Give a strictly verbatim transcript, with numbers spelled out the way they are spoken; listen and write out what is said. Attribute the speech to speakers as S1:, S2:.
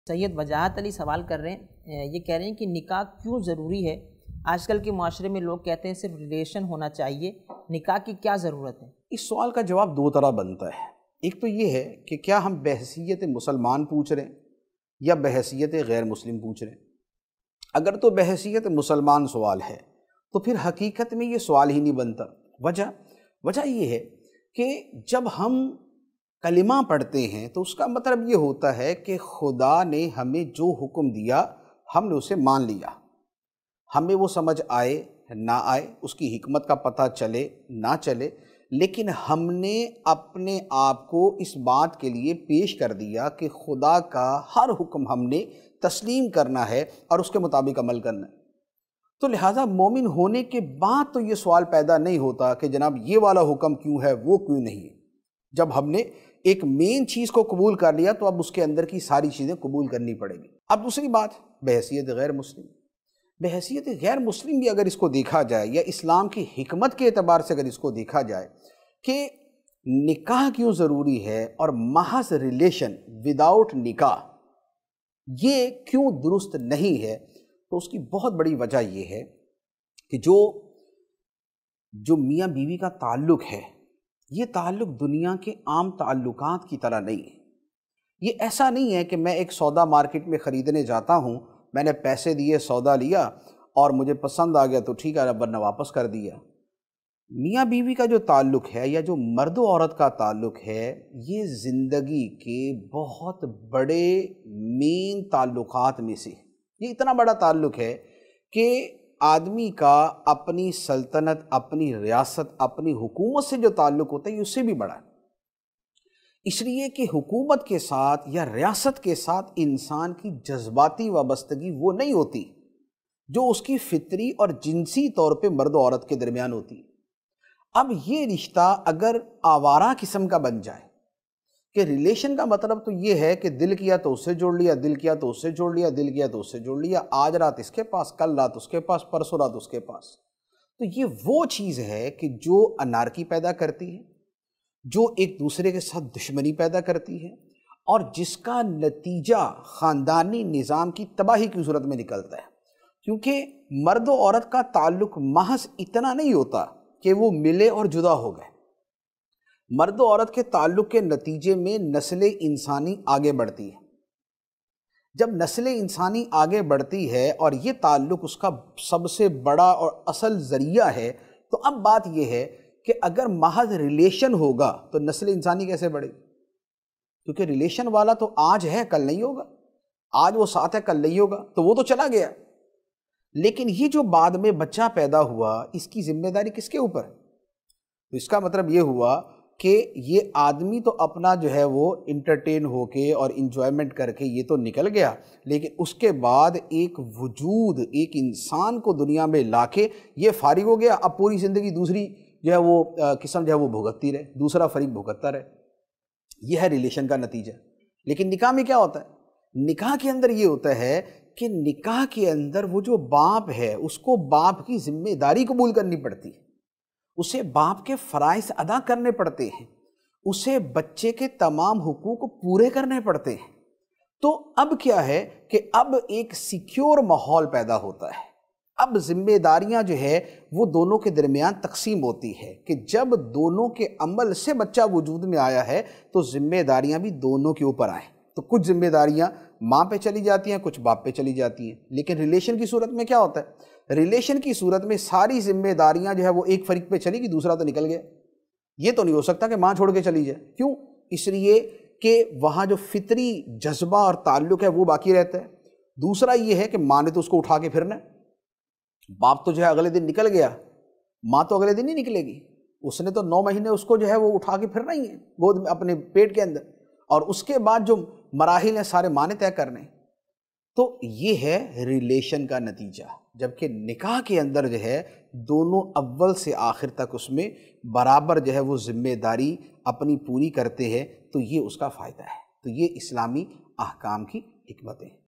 S1: سید وجاہت علی سوال کر رہے ہیں، یہ کہہ رہے ہیں کہ نکاح کیوں ضروری ہے؟ آج کل کے معاشرے میں لوگ کہتے ہیں صرف ریلیشن ہونا چاہیے، نکاح کی کیا ضرورت ہے؟
S2: اس سوال کا جواب دو طرح بنتا ہے۔ ایک تو یہ ہے کہ کیا ہم بحیثیت مسلمان پوچھ رہے ہیں یا بحیثیت غیر مسلم پوچھ رہے ہیں۔ اگر تو بحیثیت مسلمان سوال ہے تو پھر حقیقت میں یہ سوال ہی نہیں بنتا۔ وجہ وجہ یہ ہے کہ جب ہم کلمہ پڑھتے ہیں تو اس کا مطلب یہ ہوتا ہے کہ خدا نے ہمیں جو حکم دیا ہم نے اسے مان لیا، ہمیں وہ سمجھ آئے نہ آئے، اس کی حکمت کا پتہ چلے نہ چلے، لیکن ہم نے اپنے آپ کو اس بات کے لیے پیش کر دیا کہ خدا کا ہر حکم ہم نے تسلیم کرنا ہے اور اس کے مطابق عمل کرنا ہے۔ تو لہٰذا مومن ہونے کے بعد تو یہ سوال پیدا نہیں ہوتا کہ جناب یہ والا حکم کیوں ہے، وہ کیوں نہیں ہے۔ جب ہم نے ایک مین چیز کو قبول کر لیا تو اب اس کے اندر کی ساری چیزیں قبول کرنی پڑیں گی۔ اب دوسری بات بحیثیت غیر مسلم، بحیثیت غیر مسلم بھی اگر اس کو دیکھا جائے یا اسلام کی حکمت کے اعتبار سے اگر اس کو دیکھا جائے کہ نکاح کیوں ضروری ہے اور محض ریلیشن وداؤٹ نکاح یہ کیوں درست نہیں ہے، تو اس کی بہت بڑی وجہ یہ ہے کہ جو جو میاں بیوی کا تعلق ہے یہ تعلق دنیا کے عام تعلقات کی طرح نہیں ہے۔ یہ ایسا نہیں ہے کہ میں ایک سودا مارکیٹ میں خریدنے جاتا ہوں، میں نے پیسے دیے، سودا لیا اور مجھے پسند آ گیا تو ٹھیک ہے ورنہ واپس کر دیا۔ میاں بیوی کا جو تعلق ہے یا جو مرد و عورت کا تعلق ہے یہ زندگی کے بہت بڑے مین تعلقات میں سے یہ اتنا بڑا تعلق ہے کہ آدمی کا اپنی سلطنت، اپنی ریاست، اپنی حکومت سے جو تعلق ہوتا ہے یہ اس سے بھی بڑا ہے۔ اس لیے کہ حکومت کے ساتھ یا ریاست کے ساتھ انسان کی جذباتی وابستگی وہ نہیں ہوتی جو اس کی فطری اور جنسی طور پہ مرد و عورت کے درمیان ہوتی ہے۔ اب یہ رشتہ اگر آوارہ قسم کا بن جائے کہ ریلیشن کا مطلب تو یہ ہے کہ دل کیا تو اس سے جوڑ لیا، دل کیا تو اس سے جوڑ لیا، دل کیا تو اس سے جوڑ لیا، آج رات اس کے پاس، کل رات اس کے پاس، پرسوں رات اس کے پاس، تو یہ وہ چیز ہے کہ جو انارکی پیدا کرتی ہے، جو ایک دوسرے کے ساتھ دشمنی پیدا کرتی ہے اور جس کا نتیجہ خاندانی نظام کی تباہی کی صورت میں نکلتا ہے۔ کیونکہ مرد و عورت کا تعلق محض اتنا نہیں ہوتا کہ وہ ملے اور جدا ہو گئے۔ مرد و عورت کے تعلق کے نتیجے میں نسل انسانی آگے بڑھتی ہے۔ جب نسل انسانی آگے بڑھتی ہے اور یہ تعلق اس کا سب سے بڑا اور اصل ذریعہ ہے، تو اب بات یہ ہے کہ اگر محض ریلیشن ہوگا تو نسل انسانی کیسے بڑھے گی؟ کیونکہ ریلیشن والا تو آج ہے کل نہیں ہوگا، آج وہ ساتھ ہے کل نہیں ہوگا، تو وہ تو چلا گیا۔ لیکن یہ جو بعد میں بچہ پیدا ہوا اس کی ذمہ داری کس کے اوپر ہے؟ تو اس کا مطلب یہ ہوا کہ یہ آدمی تو اپنا جو ہے وہ انٹرٹین ہو کے اور انجوائمنٹ کر کے یہ تو نکل گیا، لیکن اس کے بعد ایک وجود، ایک انسان کو دنیا میں لا کے یہ فارغ ہو گیا، اب پوری زندگی دوسری جو ہے وہ قسم جو ہے وہ بھگتتی رہے، دوسرا فریق بھگتتا رہے۔ یہ ہے ریلیشن کا نتیجہ۔ لیکن نکاح میں کیا ہوتا ہے؟ نکاح کے اندر یہ ہوتا ہے کہ نکاح کے اندر وہ جو باپ ہے اس کو باپ کی ذمہ داری قبول کرنی پڑتی ہے، اسے باپ کے فرائض ادا کرنے پڑتے ہیں، اسے بچے کے تمام حقوق پورے کرنے پڑتے ہیں۔ تو اب کیا ہے کہ اب ایک سیکیور ماحول پیدا ہوتا ہے۔ اب ذمہ داریاں جو ہے وہ دونوں کے درمیان تقسیم ہوتی ہے کہ جب دونوں کے عمل سے بچہ وجود میں آیا ہے تو ذمہ داریاں بھی دونوں کے اوپر آئیں۔ تو کچھ ذمہ داریاں ماں پہ چلی جاتی ہیں، کچھ باپ پہ چلی جاتی ہیں۔ لیکن ریلیشن کی صورت میں کیا ہوتا ہے؟ ریلیشن کی صورت میں ساری ذمہ داریاں جو ہے وہ ایک فریق پہ چلی گی، دوسرا تو نکل گیا۔ یہ تو نہیں ہو سکتا کہ ماں چھوڑ کے چلی جائے۔ کیوں؟ اس لیے کہ وہاں جو فطری جذبہ اور تعلق ہے وہ باقی رہتا ہے۔ دوسرا یہ ہے کہ ماں نے تو اس کو اٹھا کے پھرنا ہے، باپ تو جو ہے اگلے دن نکل گیا، ماں تو اگلے دن نہیں نکلے گی، اس نے تو نو مہینے اس کو جو ہے وہ اٹھا کے پھرنا ہی ہے گود میں اپنے پیٹ کے اندر، اور اس کے بعد جو مراحل ہیں سارے ماں نے طے کرنے۔ تو یہ ہے ریلیشن کا نتیجہ، جبکہ نکاح کے اندر جو ہے دونوں اول سے آخر تک اس میں برابر جو ہے وہ ذمہ داری اپنی پوری کرتے ہیں، تو یہ اس کا فائدہ ہے۔ تو یہ اسلامی احکام کی حکمتیں ہیں۔